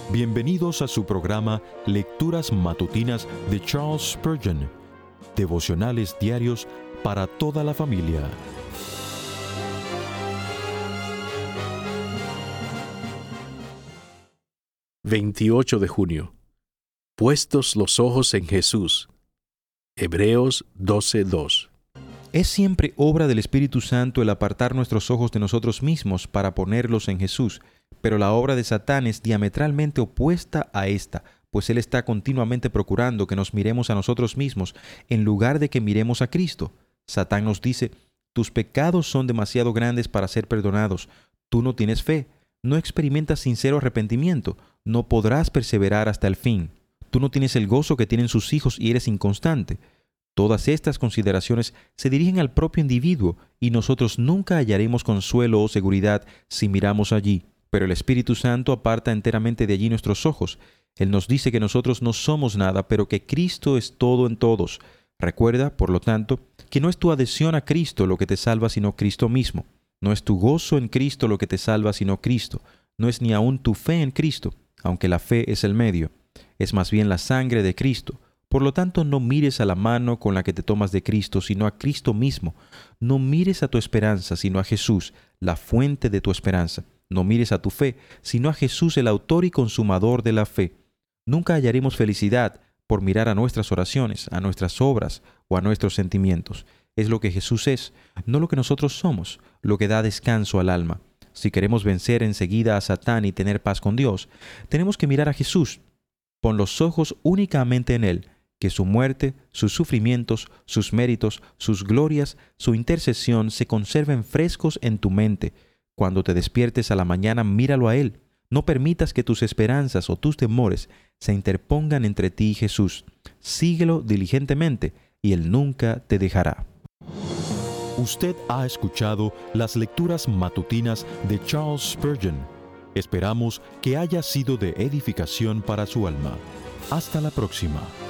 Bienvenidos a su programa Lecturas Matutinas de Charles Spurgeon, devocionales diarios para toda la familia. ...28 de junio... Puestos los ojos en Jesús. Hebreos 12:2. Es siempre obra del Espíritu Santo el apartar nuestros ojos de nosotros mismos para ponerlos en Jesús, pero la obra de Satán es diametralmente opuesta a esta, pues él está continuamente procurando que nos miremos a nosotros mismos en lugar de que miremos a Cristo. Satán nos dice: tus pecados son demasiado grandes para ser perdonados, tú no tienes fe, no experimentas sincero arrepentimiento, no podrás perseverar hasta el fin, tú no tienes el gozo que tienen sus hijos y eres inconstante. Todas estas consideraciones se dirigen al propio individuo y nosotros nunca hallaremos consuelo o seguridad si miramos allí. Pero el Espíritu Santo aparta enteramente de allí nuestros ojos. Él nos dice que nosotros no somos nada, pero que Cristo es todo en todos. Recuerda, por lo tanto, que no es tu adhesión a Cristo lo que te salva, sino Cristo mismo. No es tu gozo en Cristo lo que te salva, sino Cristo. No es ni aún tu fe en Cristo, aunque la fe es el medio. Es más bien la sangre de Cristo. Por lo tanto, no mires a la mano con la que te tomas de Cristo, sino a Cristo mismo. No mires a tu esperanza, sino a Jesús, la fuente de tu esperanza. No mires a tu fe, sino a Jesús, el autor y consumador de la fe. Nunca hallaremos felicidad por mirar a nuestras oraciones, a nuestras obras o a nuestros sentimientos. Es lo que Jesús es, no lo que nosotros somos, lo que da descanso al alma. Si queremos vencer enseguida a Satán y tener paz con Dios, tenemos que mirar a Jesús. Pon los ojos únicamente en Él, que su muerte, sus sufrimientos, sus méritos, sus glorias, su intercesión se conserven frescos en tu mente. Cuando te despiertes a la mañana, míralo a Él. No permitas que tus esperanzas o tus temores se interpongan entre ti y Jesús. Síguelo diligentemente y Él nunca te dejará. Usted ha escuchado las lecturas matutinas de Charles Spurgeon. Esperamos que haya sido de edificación para su alma. Hasta la próxima.